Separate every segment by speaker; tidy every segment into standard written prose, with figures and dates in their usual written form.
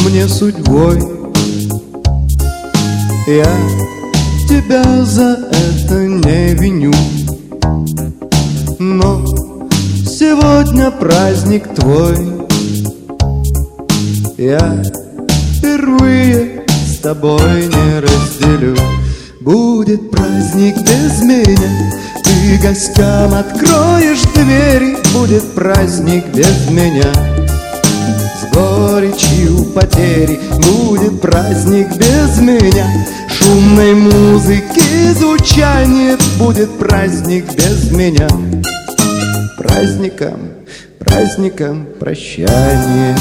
Speaker 1: мне судьбой. Я тебя за это не виню, но сегодня праздник твой. Я впервые с тобой не разделю. Будет праздник без меня, ты гостям откроешь двери. Будет праздник без меня, с горечью потери. Будет праздник без меня, шумной музыки звучание. Будет праздник без меня, праздником, праздником прощание.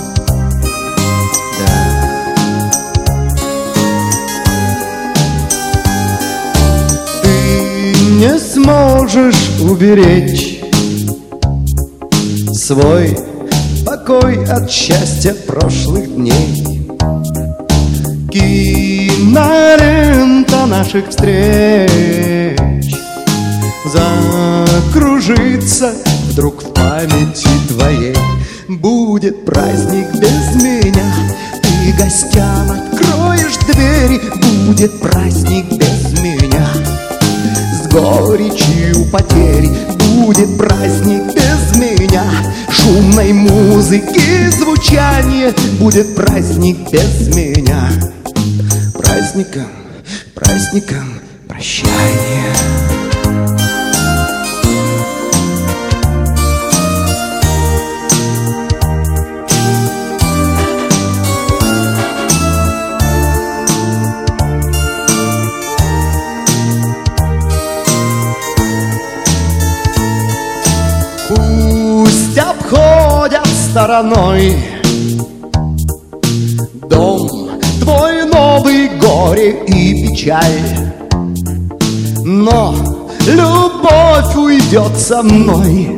Speaker 1: Не сможешь уберечь свой покой от счастья прошлых дней. Кинолента наших встреч закружится вдруг в памяти твоей. Будет праздник без меня, ты гостям откроешь двери. Будет праздник без меня, горечью потери. Будет праздник без меня, шумной музыки звучание. Будет праздник без меня, праздником, праздником прощание. Пусть обходят стороной дом твой новый, горе и печаль, но любовь уйдет со мной.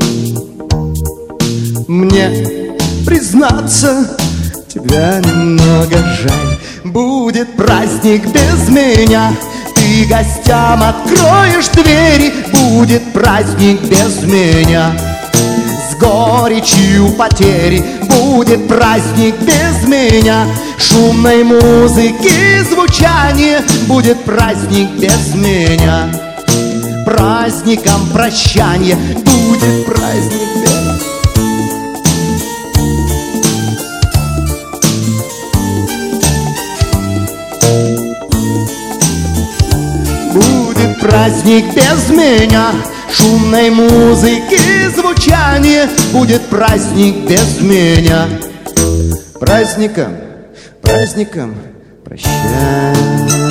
Speaker 1: Мне, признаться, тебя немного жаль. Будет праздник без меня, ты гостям откроешь двери. Будет праздник без меня, с горечью потери. Будет праздник без меня, шумной музыки звучание. Будет праздник без меня, праздником прощание. Будет праздник без меня. Будет праздник без меня, шумной музыки звучание. Будет праздник без меня, праздником, праздником прощай.